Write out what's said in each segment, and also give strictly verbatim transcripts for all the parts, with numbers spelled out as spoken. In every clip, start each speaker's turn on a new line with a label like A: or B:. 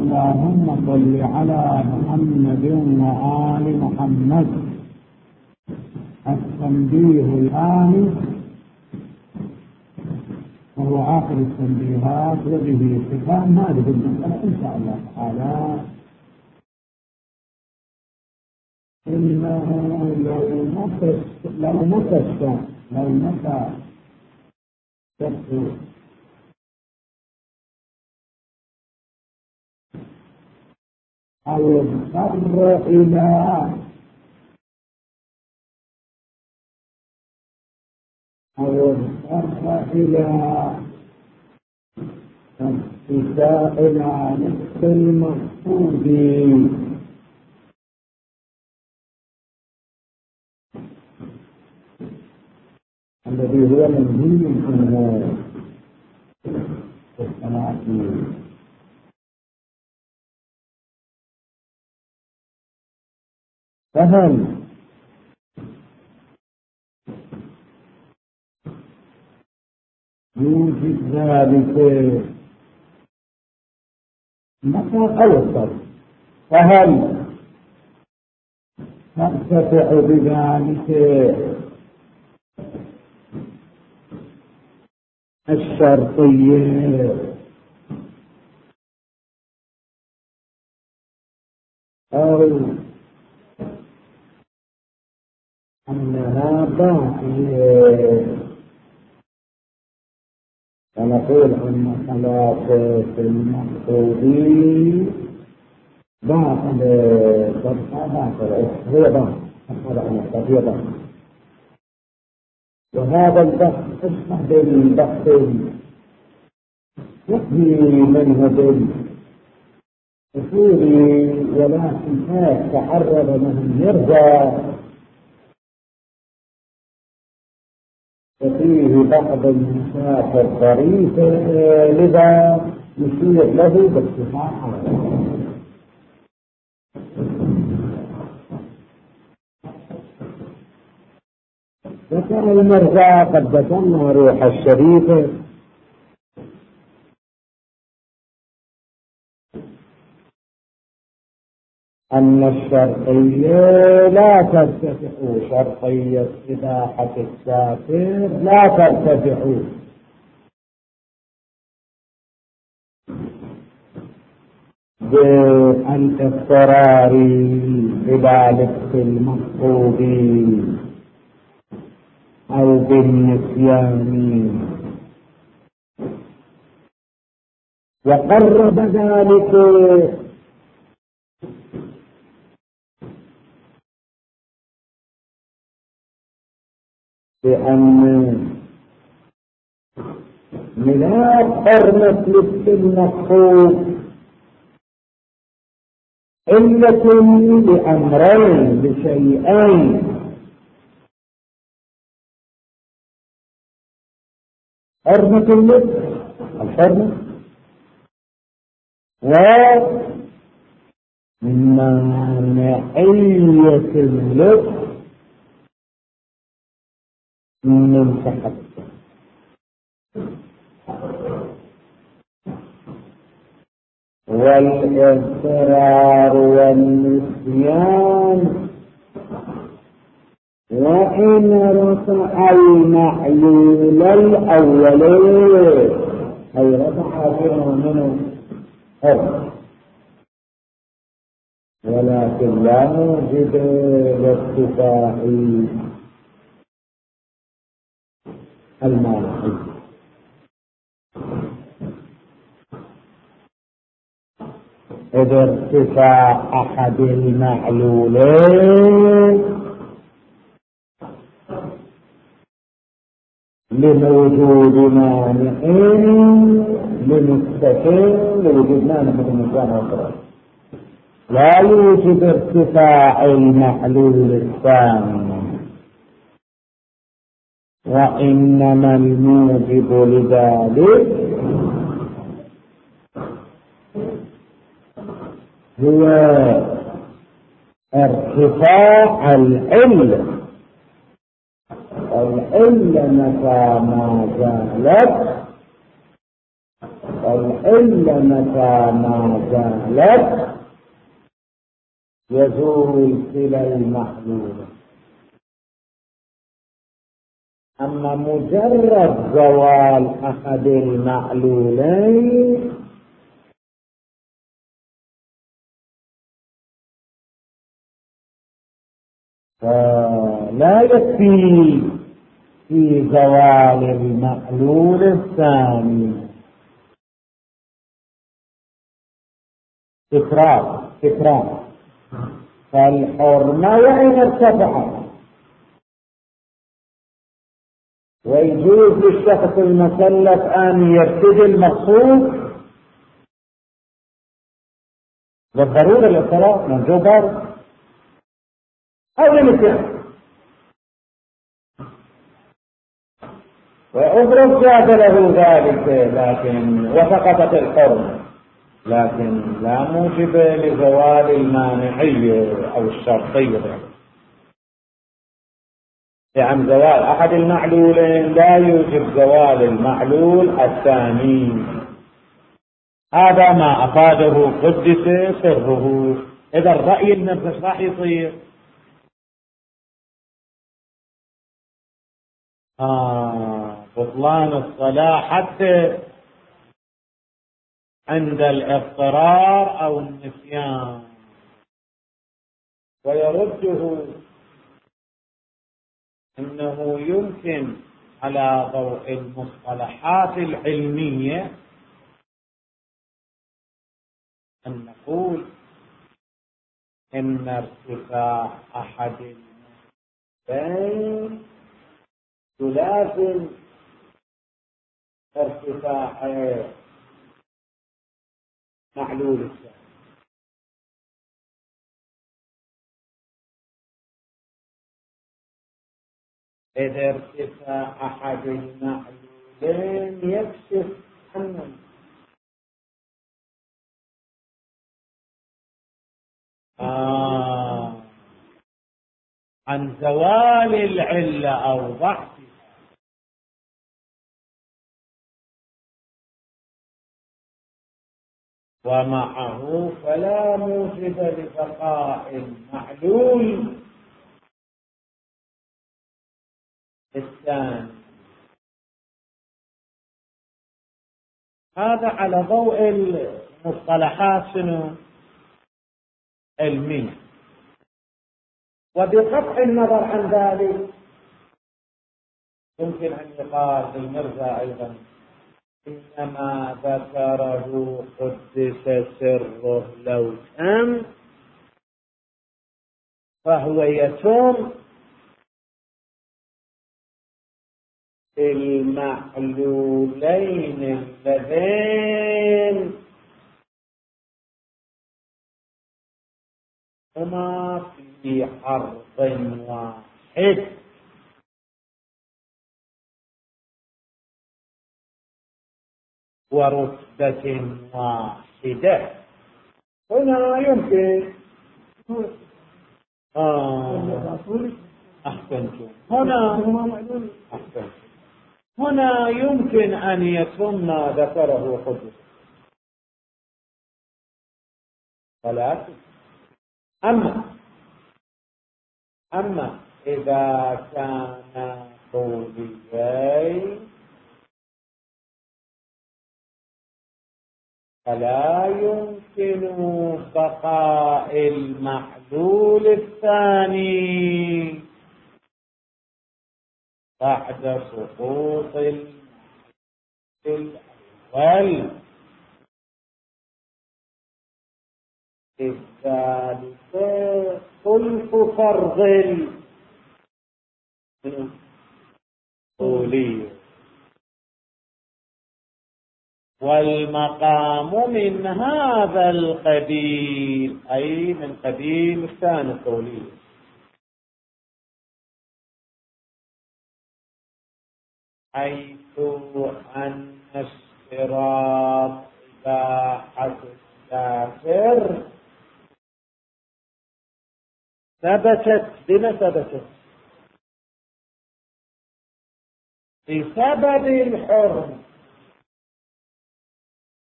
A: اللهم صل على محمد وآل محمد. التنبيه الآن وهو آخر التنبيهات وبه ختام هذه المسألة إن شاء الله تعالى. إنه لو متى لو متى لو متى تبدو أو اضطر إلى أو اضطر إلى اتجاه إلى نفس المقصود الذي هو منهي عنه في الصلاة. فهل يوجد ذلك متى أوصل؟ فهل ترتفع بذلك الشرطية أو أنها باقية؟ فنقول أن صلاة المقصودين باطلة تبقى باطلة هي باطلة هي باطلة. وهذا البحث أشبه بالبحث يحمي منه بالأصول، ولكن هذا تعرض من يرجع ففيه بعض النساء الظريفة، لذا يشير له باتفاق. ذكر المرجع قد ذكرنا روح الشريفة أن الشرطية لا ترتفع، شرطية إباحة السافر لا ترتفع بالاضطرار إلى لبس المقصود أو بالنسيان، وقرب ذلك بأن ملاك حرمة لبس المقصود علة لأمرين لشيئين: حرمة اللبس الحرمة، ومانعية اللبس من تحت. والاضطرار والنسيان وإن رفع المعلول الأولين أي رفع منه حرم، ولكن لا نوجد لارتفاع المانعي. إذا ارتفاع أحد المعلولين لوجود مانعين لمستقيم لوجود مانع من المكان والقرار، لا يوجد ارتفاع المعلول الثاني. وإنما الموجب لذلك هو ارتفاع العلة. العلة متى ما زالت العلة متى ما زالت يزول إلى المحلول. أما مجرد زوال أحد المعلولين فلا يكفي في زوال المعلول الثاني. تكرار تكرار. فالحرمة وإن ارتفعت ويجوز للشخص المكلف أن يرتدي المقصود بالضرورة للصلاة من جو بارد أو لمثل وأضرب جاز له ذلك، لكن وسقطت الحرمة، لكن لا موجب لزوال المانعية أو الشرطية. يعني زوال أحد المعلولين لا يوجب زوال المعلول الثاني. هذا ما أفاده قدس سره. إذا الرأي النفس راح يصير آه بطلان الصلاة حتى عند الاضطرار أو النسيان، ويرده أنه يمكن على ضوء المصطلحات العلمية أن نقول إن ارتفاع أحد المسلمين يلازم ارتفاع معلول الثاني. إذا ارتفاع أحد المعلولين يكشف عنه آه عن زوال العلة أو ضعفها، ومعه فلا موجب لبقاء المعلول الثاني. هذا على ضوء المصطلحات شنو علمية. وبقطع النظر عن ذلك يمكن أن يقال للمرجع أيضا إنما ذكره قدس سره لو تم فهو يتم المعلولين اللذين هما في حرف واحد ورتبة واحدة. هنا يمكن آه أحسنتم هنا أحسنتم هنا يمكن أن يتم ما ذكره قدس ثلاثة. أما أما إذا كان قوليين فلا يمكن بقاء المحلول الثاني بعد سقوط المحلول الأول. الثالث خلف فرض القولي، والمقام من هذا القبيل أي من قبيل الثاني القولي، حيث أن اشتراط إباحة السافر ثبتت بما ثبتت بسبب الحرم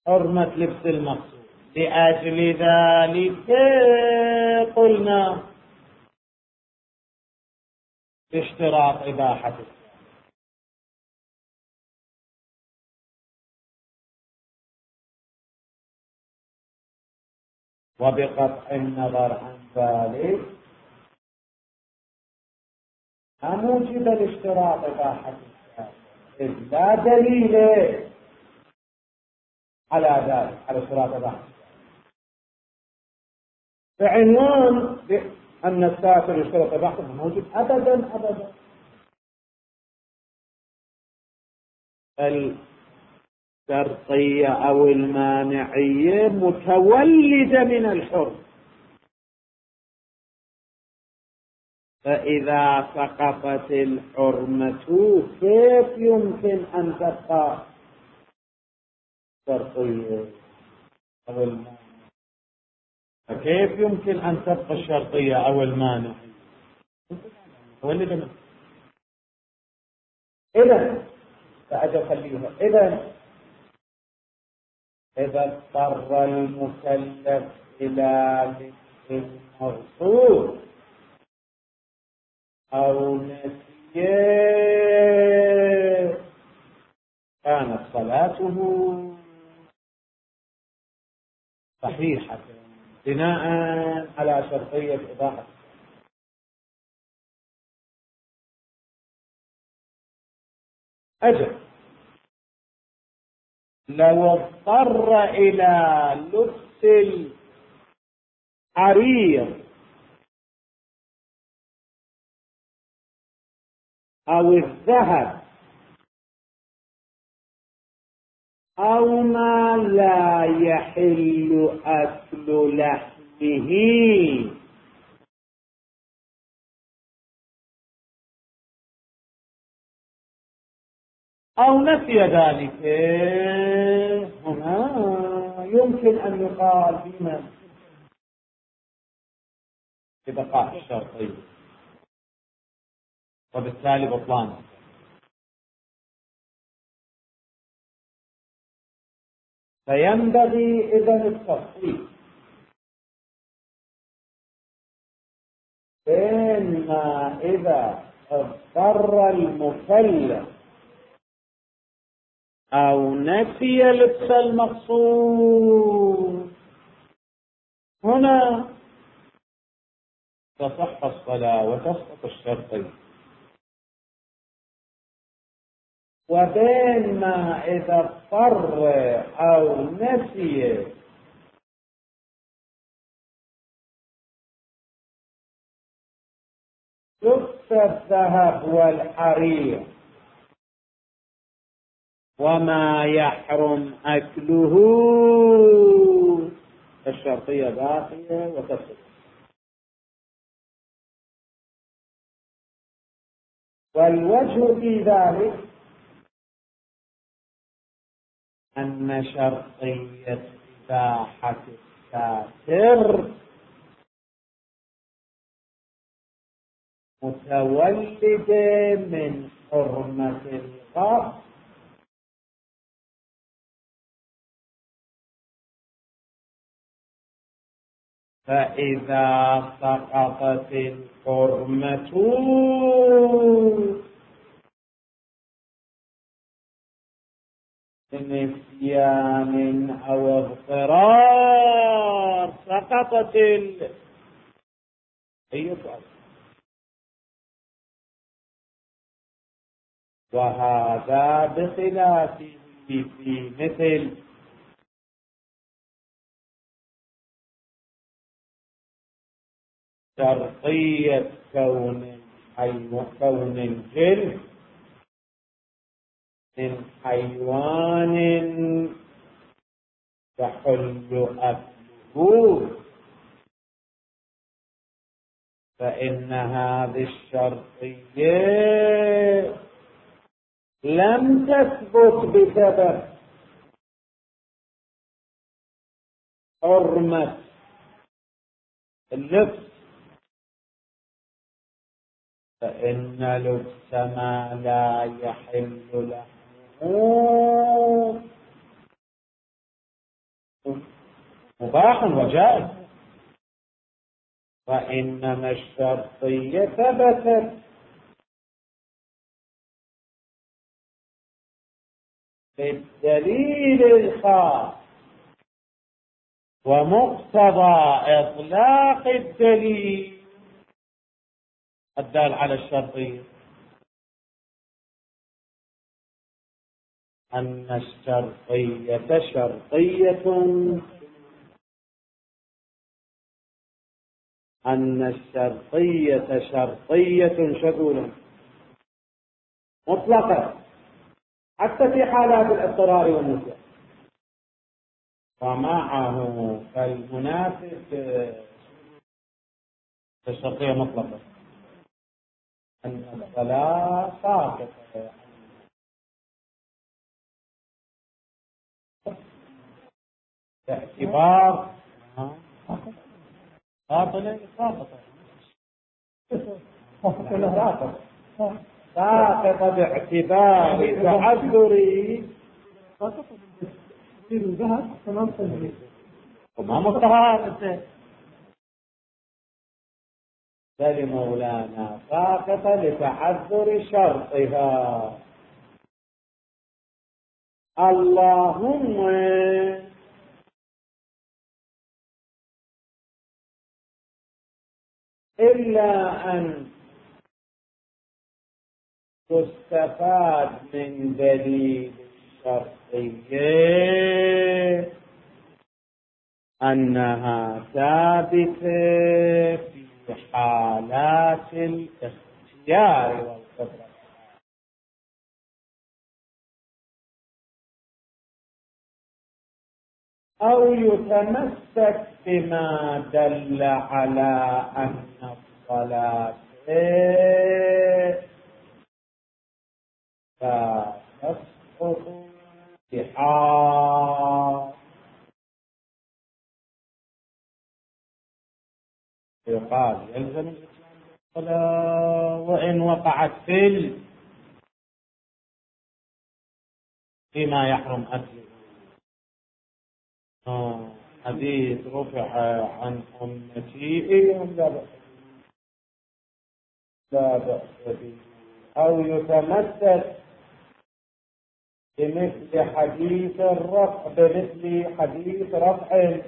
A: حرمة لبس المقصود. لأجل ذلك قلنا باشتراط إباحة، وبقطع النظر عن ذلك لا موجب الاشتراط إباحة إذ لا دليل على ذلك، على اشتراط إباحة بعنوان أن السافر يشترط إباحة موجب أبدا أبدا. الشرطية أو المانعية متولدة من الحر، فإذا سقطت الحرمة كيف يمكن أن تبقى شرطية أو المانعية؟ فكيف يمكن أن تبقى الشرطية أو المانعية؟ متولدة من إذا فأجل خليها. إذا إذا اضطر المكلف إلى لبس المغصوب أو نسيه كانت صلاته صحيحة بناء على شرطية إباحة. أجل لو اضطر إلى لبس الحرير أو الذهب أو ما لا يحل أكل لحمه أو نفي ذلك، هنا يمكن أن يقال بما ببقاء الشرطية وبالتالي بطلان. فينبغي إذن التفصيل بين ما إذا اضطر المكلف أو نسي لبس المقصود، هنا تصح الصلاة وتسقط الشرطية، وبين ما إذا اضطر أو نسي لبس الذهب والحرير وما يحرم أكله، الشرطية باقية وتسقط. والوجه في ذلك أن شرطية إباحة الساتر متولدة من حرمة الغصب فإذا سقطت الحرمة بنسيان أو اضطرار سقطت ال وهذا بخلافه في مثل شرطية كون كون الجلد من حيوان تحل أكله، فإن هذه الشرطية لم تثبت بسبب حرمة اللبس، فإن لبس ما لا يحل له مباح وجائز. وإنما الشرطية ثبتت بالدليل الخاص ومقتضى إطلاق الدليل الدال على الشرطية، أن الشرطية شرطية أن الشرطية شرطية شغولة مطلقة حتى في حالات الاضطرار والنسيان. ومعه فالمناسب الشرطية مطلقة أن الصلاة ساقطة باعتبار باطلة ساقطة ساقطة باعتبار تعذري وما مطهر فلمولانا ساقطة لتعذر شرطها. اللهم إلا أن تستفاد من دليل الشرطية أنها ثابتة في حالات الاختيار والقدرة، أو يتمسك بما دل على أن الصلاة لا تسقط بحال، يقال يلزم الصلاة وإن وقعت في فيما يحرم أكله. آه. حديث رفع عن أمتي لا بأس لا بأس به، أو يتمسك بمثل حديث الرفع بمثل حديث رفع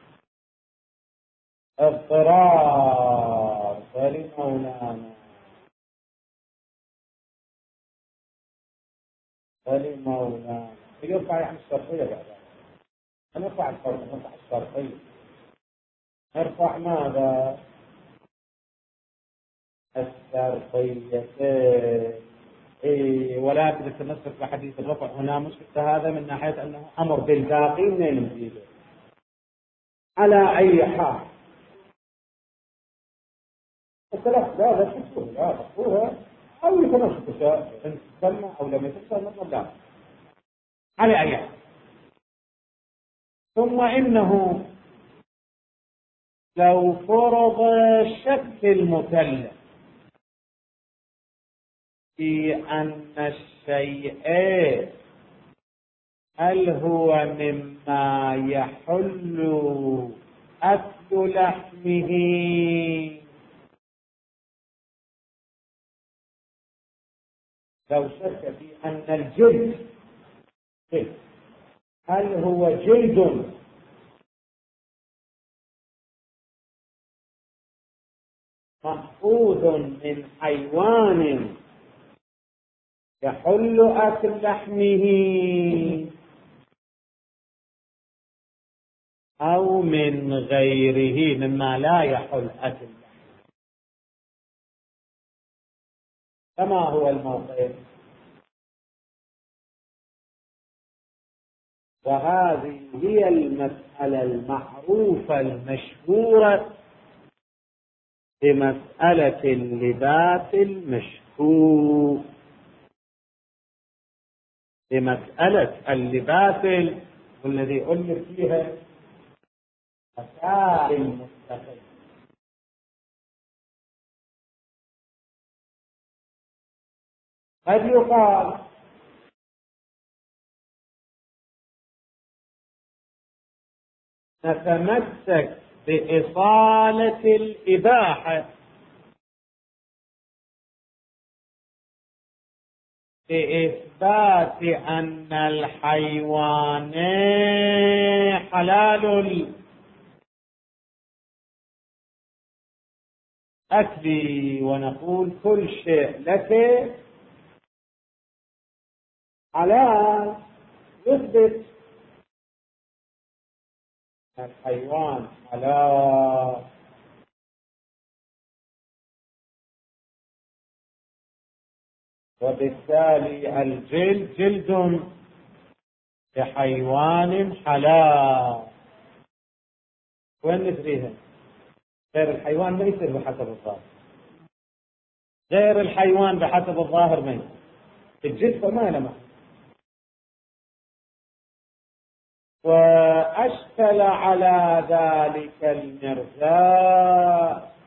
A: اضطرار فلمولانا فلمولانا يرفع عن الشرطية بعد نرفع الشرطية نرفع الشرطية نرفع ماذا؟ الشرطية. إيه ولكن التمسك بحديث الرفع هنا مشكلة هذا من ناحية أنه أمر بالباقي من نزيده على أي حال. الثلاث لا لا تكفر لا تكفرها أو يتمسك إن تسمى أو لم يتسمى لا على أي حال. ثم إنه لو فرض شك المكلف في أن الشيء هل هو مما يحل أكل لحمه لو شك في أن الجلد هل هو جلد محفوظ من حيوان يحل أكل لحمه أو من غيره مما لا يحل أكل لحمه، فما هو الموقف؟ وهذه هي المسألة المعروفة المشهورة بمسألة اللباس المشهور بمسألة اللباس والذي ألف فيها مسائل مستقلة. قد يقال نتمسك بإصالة الإباحة بإثبات أن الحيوان حلال الأكل، ونقول كل شيء لك حلال، يثبت الحيوان حلال، وبالتالي الجلد جلد لحيوان حلال. وين ندريها؟ غير الحيوان ما يصير بحسب الظاهر، غير الحيوان بحسب الظاهر ما يصير، الجلد ما له معنى. وأشكل على ذلك المرزاء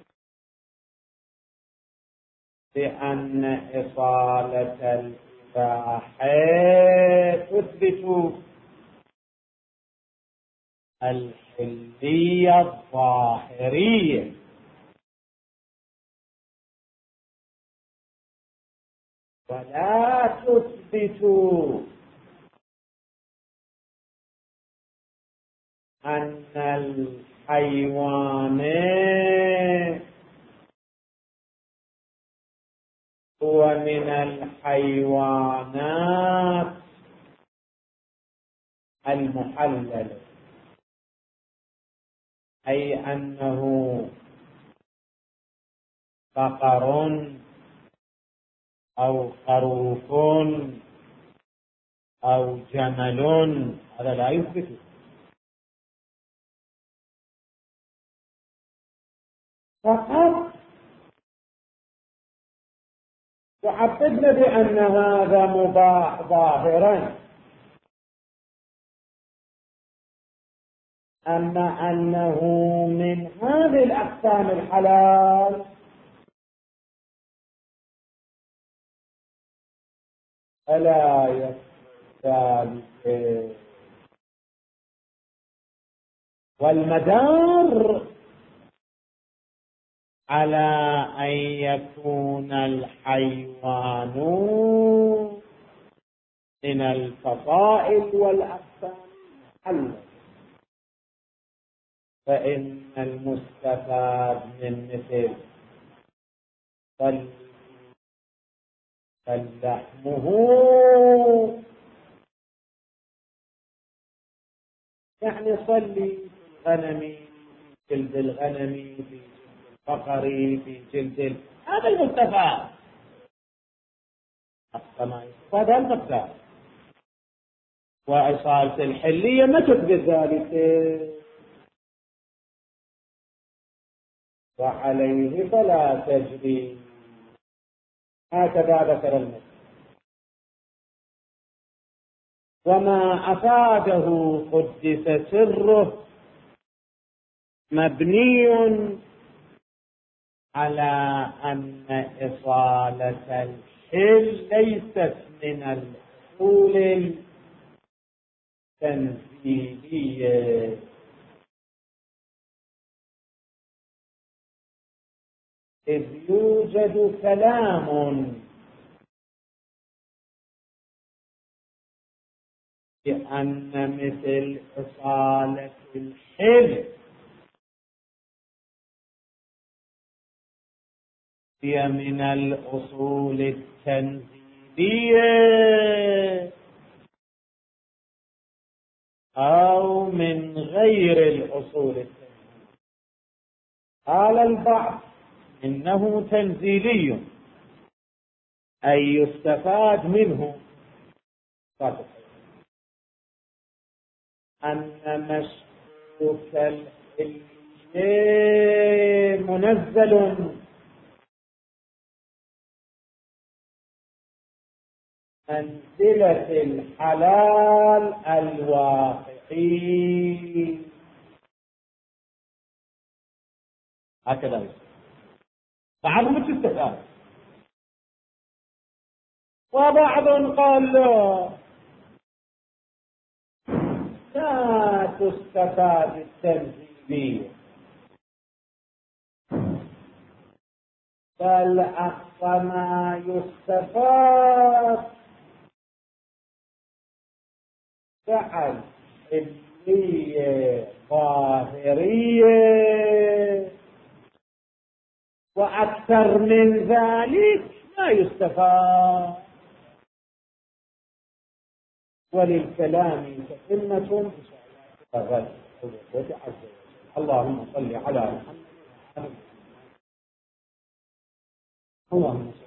A: بأن إصالة الإباحة تثبت الحلية الظاهرية، ولا تثبت أن الحيوان هو من الحيوانات المحللة، أي أنه بقر أو خروف أو جمل، هذا لا يثبت. فقط تعبدنا بأن هذا مباح ظاهرا، أما أنه من هذه الأقسام الحلال فلا يستالك. والمدار على أن يكون الحيوان من الفصائل والأقسام الحلال، فإن المستفاد من مثل فلحمه يعني صلي في الغنم، في جلد الغنم، في جلد البقر، في جلد، هذا المستفاد. هذا المستفاد، وإصالة الحلية ما تثبت ذلك، وعليه فلا تجري. هكذا ذكر المسلم. وما أفاده قدس سره مبني على أن إصالة الحل ليست من الأصول التنزيلية، إذ يوجد كلام بأن مثل إصالة الحل هي من الأصول التنزيلية أو من غير الأصول التنزيلية. قال البعض إنه تنزيلي، أي يستفاد منه أن مشكوك الحل منزل منزلة الحلال الواقعي. هكذا بعضهم استفاد، وبعض قال لا لا تستفاد التنزيلية، بل أقصى ما يستفاد فعل علمية ظاهرية، وأكثر من ذلك ما يستفاد. وللكلام تتمة غد عز وجل. اللهم صل على محمد. اللهم